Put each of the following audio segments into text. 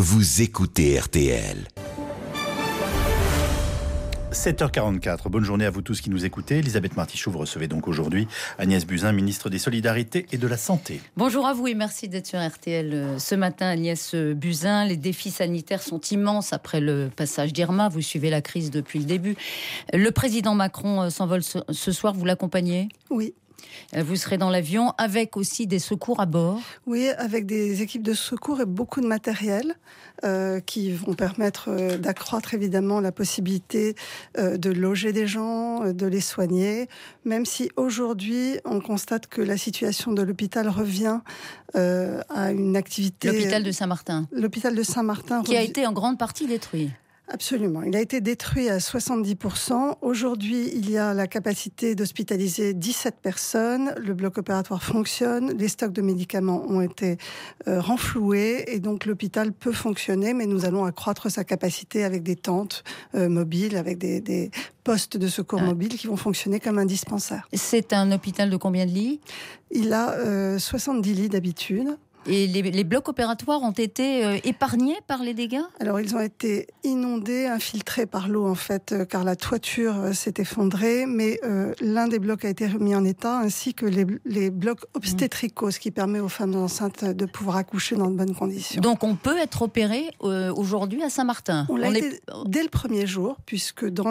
vous écoutez RTL. 7h44, bonne journée à vous tous qui nous écoutez. Elisabeth Martichoux, vous recevez donc aujourd'hui Agnès Buzyn, ministre des Solidarités et de la Santé. Bonjour à vous et merci d'être sur RTL ce matin. Agnès Buzyn, les défis sanitaires sont immenses après le passage d'Irma. Vous suivez la crise depuis le début. Le président Macron s'envole ce soir, vous l'accompagnez ? Oui. Vous serez dans l'avion avec aussi des secours à bord ? Oui, avec des équipes de secours et beaucoup de matériel qui vont permettre d'accroître évidemment la possibilité de loger des gens, de les soigner, même si aujourd'hui on constate que la situation de l'hôpital revient à une activité... L'hôpital de Saint-Martin. L'hôpital de Saint-Martin. Qui a été en grande partie détruit. Absolument. Il a été détruit à 70%. Aujourd'hui, il y a la capacité d'hospitaliser 17 personnes. Le bloc opératoire fonctionne. Les stocks de médicaments ont été renfloués. Et donc, l'hôpital peut fonctionner, mais nous allons accroître sa capacité avec des tentes mobiles, avec des postes de secours mobiles qui vont fonctionner comme un dispensaire. C'est un hôpital de combien de lits ? Il a 70 lits d'habitude. Et les blocs opératoires ont été épargnés par les dégâts ? Alors, ils ont été inondés, infiltrés par l'eau, en fait, car la toiture s'est effondrée, mais l'un des blocs a été remis en état, ainsi que les blocs obstétricaux, ce qui permet aux femmes enceintes de pouvoir accoucher dans de bonnes conditions. Donc, on peut être opéré aujourd'hui à Saint-Martin ? On l'a été dès le premier jour, puisque dans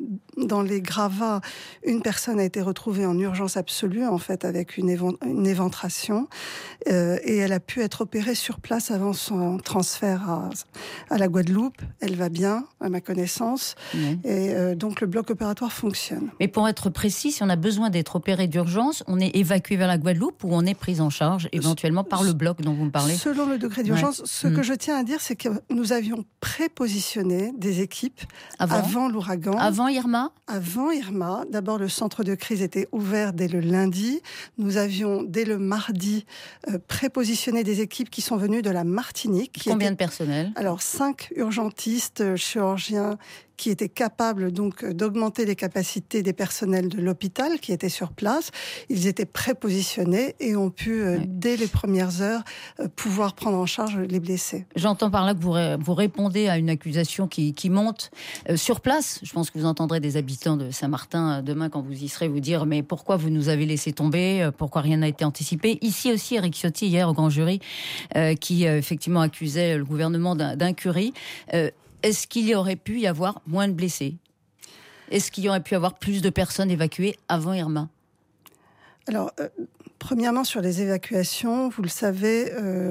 les gravats, une personne a été retrouvée en urgence absolue, en fait, avec une éventration, et elle a pu être opérée sur place avant son transfert à la Guadeloupe. Elle va bien, à ma connaissance, et donc le bloc opératoire fonctionne. Mais pour être précis, si on a besoin d'être opéré d'urgence, on est évacué vers la Guadeloupe ou on est pris en charge éventuellement par le bloc dont vous me parlez ? Selon le degré d'urgence, ce que je tiens à dire, c'est que nous avions prépositionné des équipes avant l'ouragan. Avant Irma ? Avant Irma. D'abord, le centre de crise était ouvert dès le lundi. Nous avions, dès le mardi, prépositionné des équipes qui sont venues de la Martinique. Combien de personnel ? Alors, 5 urgentistes, chirurgiens, qui étaient capables donc d'augmenter les capacités des personnels de l'hôpital qui étaient sur place. Ils étaient prépositionnés et ont pu, dès les premières heures, pouvoir prendre en charge les blessés. J'entends par là que vous répondez à une accusation qui monte sur place. Je pense que vous entendrez des habitants de Saint-Martin demain quand vous y serez vous dire « Mais pourquoi vous nous avez laissé tomber ? Pourquoi rien n'a été anticipé ?» Ici aussi, Éric Ciotti, hier au grand jury, qui effectivement accusait le gouvernement d'incurie. Est-ce qu'il y aurait pu y avoir moins de blessés ? Est-ce qu'il y aurait pu y avoir plus de personnes évacuées avant Irma ? Alors, premièrement, sur les évacuations, vous le savez,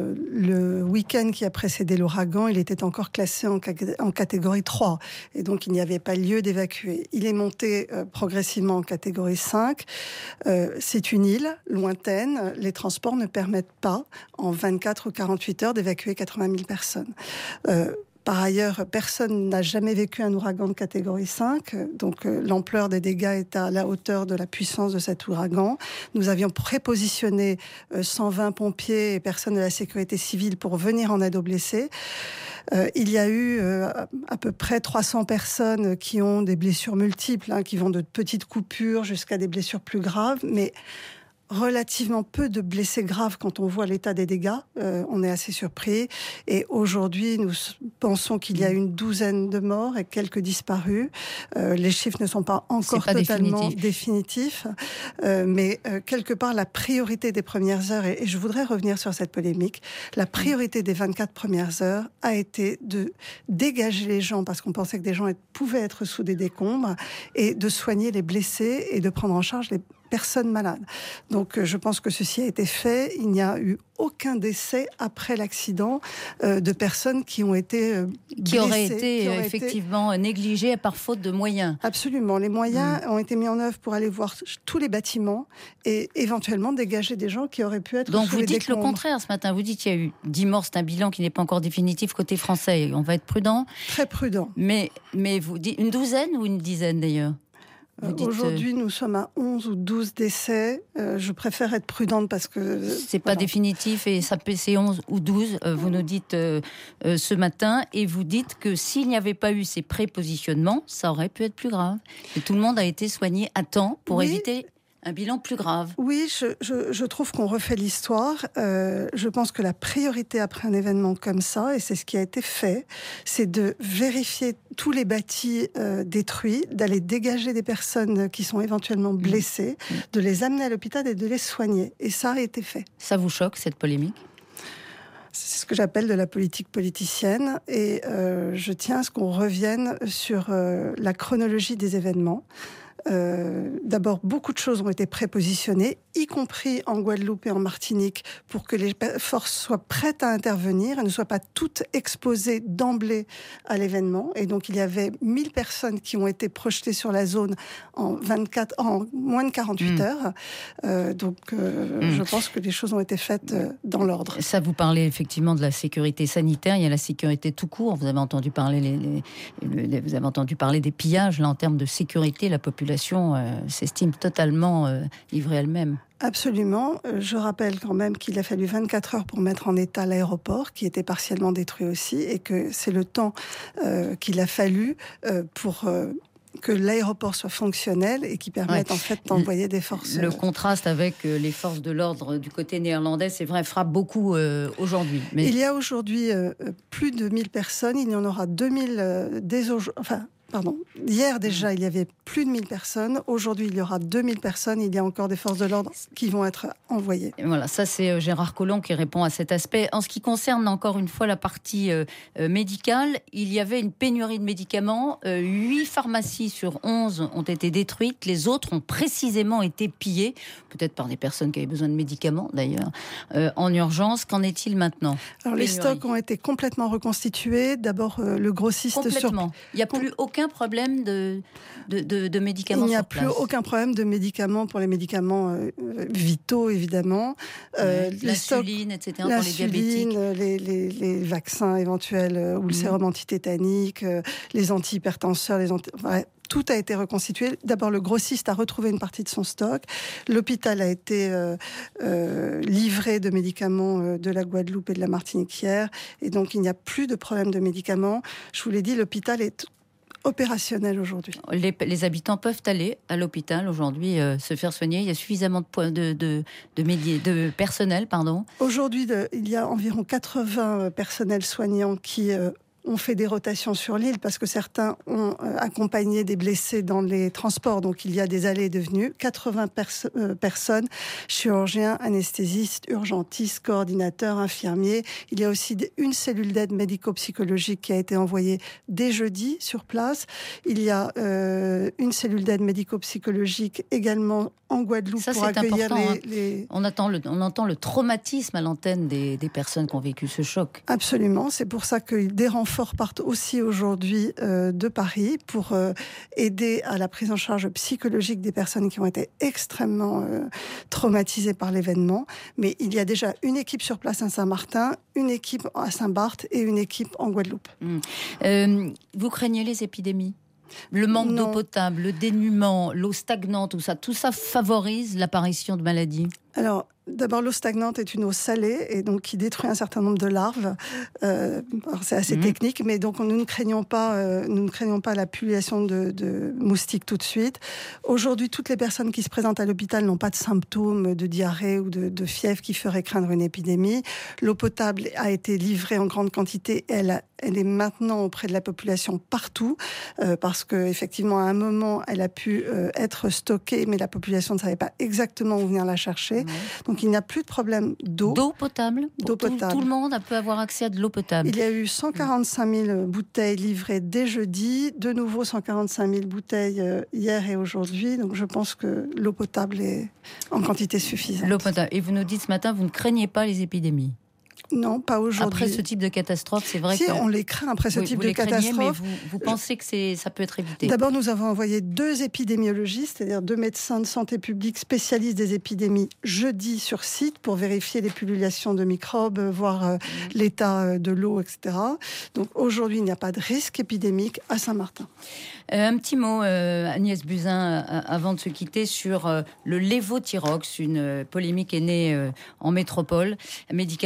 le week-end qui a précédé l'ouragan, il était encore classé en catégorie 3. Et donc, il n'y avait pas lieu d'évacuer. Il est monté progressivement en catégorie 5. C'est une île lointaine. Les transports ne permettent pas, en 24 ou 48 heures, d'évacuer 80 000 personnes. Par ailleurs, personne n'a jamais vécu un ouragan de catégorie 5, donc l'ampleur des dégâts est à la hauteur de la puissance de cet ouragan. Nous avions prépositionné 120 pompiers et personnes de la sécurité civile pour venir en aide aux blessés. Il y a eu à peu près 300 personnes qui ont des blessures multiples, qui vont de petites coupures jusqu'à des blessures plus graves, mais relativement peu de blessés graves quand on voit l'état des dégâts. On est assez surpris. Et aujourd'hui, nous pensons qu'il y a une douzaine de morts et quelques disparus. Les chiffres ne sont pas encore totalement définitifs. Mais quelque part, la priorité des premières heures, et je voudrais revenir sur cette polémique, la priorité des 24 premières heures a été de dégager les gens, parce qu'on pensait que des gens pouvaient être sous des décombres, et de soigner les blessés et de prendre en charge les personnes malades. Donc je pense que ceci a été fait. Il n'y a eu aucun décès après l'accident de personnes qui ont été blessées. Qui auraient été effectivement négligées par faute de moyens. Absolument. Les moyens ont été mis en œuvre pour aller voir tous les bâtiments et éventuellement dégager des gens qui auraient pu être Donc sous les décombres. Donc vous dites le contraire ce matin. Vous dites qu'il y a eu 10 morts. C'est un bilan qui n'est pas encore définitif côté français. On va être prudent. Très prudent. Mais vous dites une douzaine ou une dizaine d'ailleurs ? Aujourd'hui, nous sommes à 11 ou 12 décès. Je préfère être prudente parce que... C'est pas définitif et ça peut c'est 11 ou 12, vous nous dites ce matin. Et vous dites que s'il n'y avait pas eu ces prépositionnements, ça aurait pu être plus grave. Et tout le monde a été soigné à temps pour éviter Un bilan plus grave. Oui, je trouve qu'on refait l'histoire. Je pense que la priorité après un événement comme ça, et c'est ce qui a été fait, c'est de vérifier tous les bâtis détruits, d'aller dégager des personnes qui sont éventuellement blessées, de les amener à l'hôpital et de les soigner. Et ça a été fait. Ça vous choque, cette polémique ? C'est ce que j'appelle de la politique politicienne. Et je tiens à ce qu'on revienne sur la chronologie des événements. D'abord, beaucoup de choses ont été prépositionnées, y compris en Guadeloupe et en Martinique, pour que les forces soient prêtes à intervenir et ne soient pas toutes exposées d'emblée à l'événement. Et donc, il y avait 1000 personnes qui ont été projetées sur la zone en moins de 48 heures. Je pense que les choses ont été faites dans l'ordre. Ça, vous parlez effectivement de la sécurité sanitaire. Il y a la sécurité tout court. Vous avez entendu parler, vous avez entendu parler des pillages. Là, en termes de sécurité, la population s'estime totalement livrée elle-même. Absolument. Je rappelle quand même qu'il a fallu 24 heures pour mettre en état l'aéroport, qui était partiellement détruit aussi, et que c'est le temps qu'il a fallu pour que l'aéroport soit fonctionnel et qui permette en fait d'envoyer des forces. Le contraste avec les forces de l'ordre du côté néerlandais, c'est vrai, frappe beaucoup aujourd'hui. Mais... Il y a aujourd'hui plus de 1000 personnes, il y en aura 2000 dès aujourd'hui. Hier déjà, il y avait plus de 1000 personnes. Aujourd'hui, il y aura 2000 personnes. Il y a encore des forces de l'ordre qui vont être envoyées. Et voilà, ça c'est Gérard Collomb qui répond à cet aspect. En ce qui concerne encore une fois la partie médicale, il y avait une pénurie de médicaments. 8 pharmacies sur 11 ont été détruites. Les autres ont précisément été pillées, peut-être par des personnes qui avaient besoin de médicaments d'ailleurs, en urgence. Qu'en est-il maintenant ? Alors, les stocks ont été complètement reconstitués. D'abord, le grossiste... Complètement. Il n'y a plus aucun problème de médicaments. Il n'y a plus aucun problème de médicaments pour les médicaments vitaux, évidemment. L'insuline, etc. pour les diabétiques. Les vaccins éventuels, ou le sérum antitétanique, les antihypertenseurs, tout a été reconstitué. D'abord, le grossiste a retrouvé une partie de son stock. L'hôpital a été livré de médicaments de la Guadeloupe et de la Martinique hier. Et donc, il n'y a plus de problème de médicaments. Je vous l'ai dit, l'hôpital est opérationnel aujourd'hui. Les habitants peuvent aller à l'hôpital aujourd'hui se faire soigner. Il y a suffisamment de personnel, pardon. Aujourd'hui, il y a environ 80 personnels soignants qui ont fait des rotations sur l'île parce que certains ont accompagné des blessés dans les transports. Donc, il y a des allées et des venues. 80 personnes, chirurgiens, anesthésistes, urgentistes, coordinateurs, infirmiers. Il y a aussi une cellule d'aide médico-psychologique qui a été envoyée dès jeudi sur place. Il y a une cellule d'aide médico-psychologique également en Guadeloupe pour accueillir les... On entend le traumatisme à l'antenne des personnes qui ont vécu ce choc. Absolument. C'est pour ça que des renforts partent aussi aujourd'hui de Paris pour aider à la prise en charge psychologique des personnes qui ont été extrêmement traumatisées par l'événement. Mais il y a déjà une équipe sur place à Saint-Martin, une équipe à Saint-Barth et une équipe en Guadeloupe. Vous craignez les épidémies ? Le manque d'eau potable, le dénuement, l'eau stagnante, tout ça favorise l'apparition de maladies ? Alors, d'abord, l'eau stagnante est une eau salée et donc qui détruit un certain nombre de larves. Alors c'est assez technique, mais donc nous ne craignons pas la pullulation de moustiques tout de suite. Aujourd'hui, toutes les personnes qui se présentent à l'hôpital n'ont pas de symptômes de diarrhée ou de fièvre qui feraient craindre une épidémie. L'eau potable a été livrée en grande quantité. Elle est maintenant auprès de la population partout, parce que effectivement, à un moment, elle a pu être stockée, mais la population ne savait pas exactement où venir la chercher. Donc il n'y a plus de problème d'eau. D'eau potable. Tout le monde peut avoir accès à de l'eau potable. Il y a eu 145 000 bouteilles livrées dès jeudi, de nouveau 145 000 bouteilles hier et aujourd'hui. Donc je pense que l'eau potable est en quantité suffisante. L'eau potable. Et vous nous dites ce matin, vous ne craignez pas les épidémies ? Non, pas aujourd'hui. Après ce type de catastrophe, c'est vrai que... on les craint après ce type de catastrophe. Mais vous pensez que ça peut être évité ? D'abord, nous avons envoyé 2 épidémiologistes, c'est-à-dire 2 médecins de santé publique spécialistes des épidémies, jeudi sur site pour vérifier les pullulations de microbes, voir l'état de l'eau, etc. Donc aujourd'hui, il n'y a pas de risque épidémique à Saint-Martin. Un petit mot, Agnès Buzyn, avant de se quitter, sur le lévothyrox. Une polémique est née en métropole. Un médicament qui soigne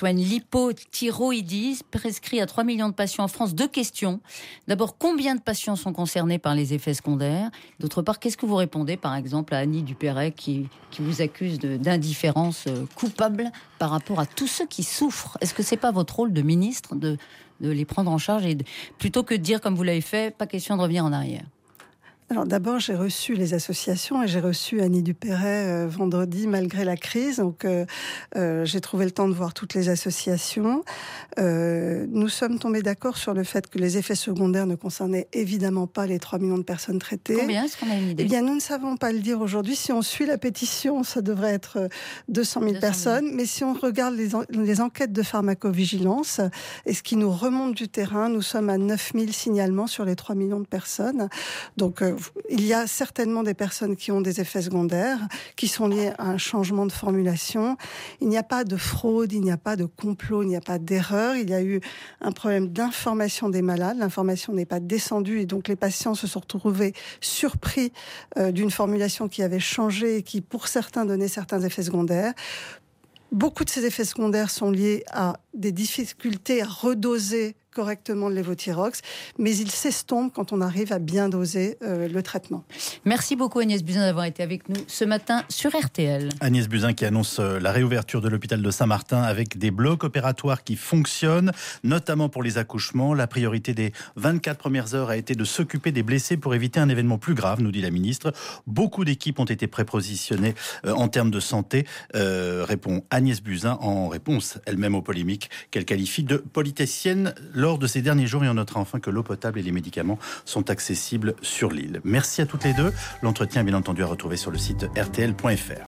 phénomène, l'hypothyroïdisme, prescrit à 3 millions de patients en France. 2 questions. D'abord, combien de patients sont concernés par les effets secondaires ? D'autre part, qu'est-ce que vous répondez, par exemple, à Annie Dupeyret qui vous accuse d'indifférence coupable par rapport à tous ceux qui souffrent ? Est-ce que c'est pas votre rôle de ministre de les prendre en charge et plutôt que de dire, comme vous l'avez fait, pas question de revenir en arrière ? Alors d'abord, j'ai reçu les associations et j'ai reçu Annie Dupeyret vendredi malgré la crise. Donc j'ai trouvé le temps de voir toutes les associations. Nous sommes tombés d'accord sur le fait que les effets secondaires ne concernaient évidemment pas les 3 millions de personnes traitées. Combien est-ce qu'on a une idée ? Eh bien, nous ne savons pas le dire aujourd'hui. Si on suit la pétition, ça devrait être 200 000 personnes. Mais si on regarde les enquêtes de pharmacovigilance et ce qui nous remonte du terrain, nous sommes à 9 000 signalements sur les 3 millions de personnes. Donc il y a certainement des personnes qui ont des effets secondaires qui sont liés à un changement de formulation. Il n'y a pas de fraude, il n'y a pas de complot, il n'y a pas d'erreur. Il y a eu un problème d'information des malades. L'information n'est pas descendue et donc les patients se sont retrouvés surpris d'une formulation qui avait changé et qui, pour certains, donnait certains effets secondaires. Beaucoup de ces effets secondaires sont liés à des difficultés à redoser correctement le lévothyrox, mais il s'estompe quand on arrive à bien doser le traitement. Merci beaucoup Agnès Buzyn d'avoir été avec nous ce matin sur RTL. Agnès Buzyn qui annonce la réouverture de l'hôpital de Saint-Martin avec des blocs opératoires qui fonctionnent, notamment pour les accouchements. La priorité des 24 premières heures a été de s'occuper des blessés pour éviter un événement plus grave, nous dit la ministre. Beaucoup d'équipes ont été prépositionnées en termes de santé, répond Agnès Buzyn en réponse elle-même aux polémiques qu'elle qualifie de politiciennes. Lors de ces derniers jours, et on notera enfin que l'eau potable et les médicaments sont accessibles sur l'île. Merci à toutes les deux. L'entretien est bien entendu à retrouver sur le site rtl.fr.